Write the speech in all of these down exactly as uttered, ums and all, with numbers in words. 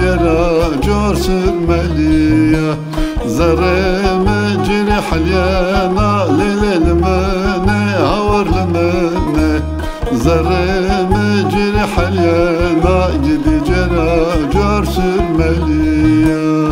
جرا جور سرملية زرم جرح اليانا للمنى هور لمنى زرم جرح اليانا قد جرا جور سرملية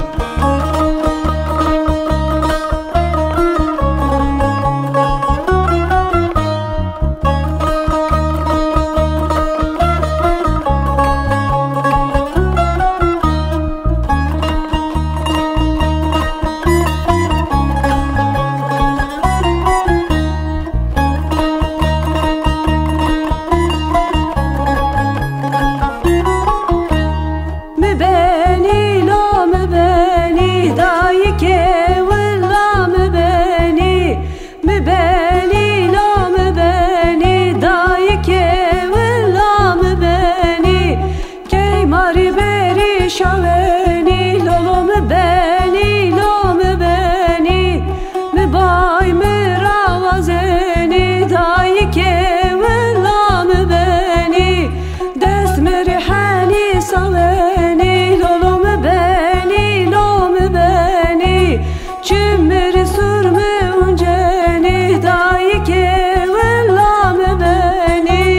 شاوني لولو مبني لو مبني مباي مراوزني دايك ولا مبني دست مرحاني صواني لولو مبني لو مبني جمر سرم ونجني دايك ولا مبني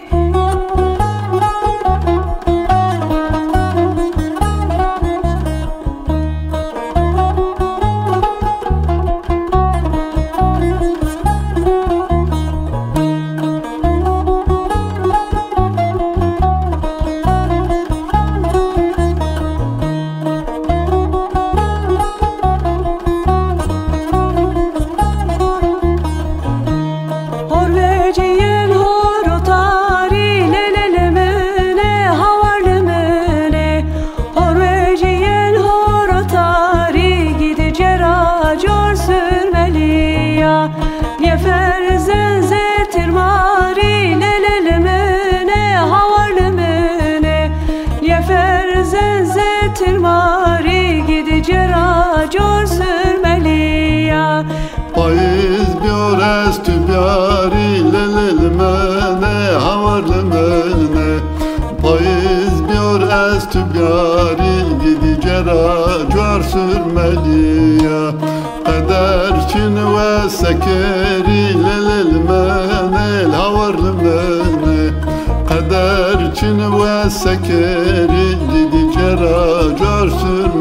Yeferzen zetir mari lelelmene havarlemene Yeferzen zetir mari gidi cera cor sürmeliya Payız biyor estü biyari lelelmene havarlemene Payız biyor estü biyari gidi cera cor sürmeliya Kaderçin ve sekeri lelelmene havarlemene Kaderçin ve sekeri gidi cera cor sürmeliya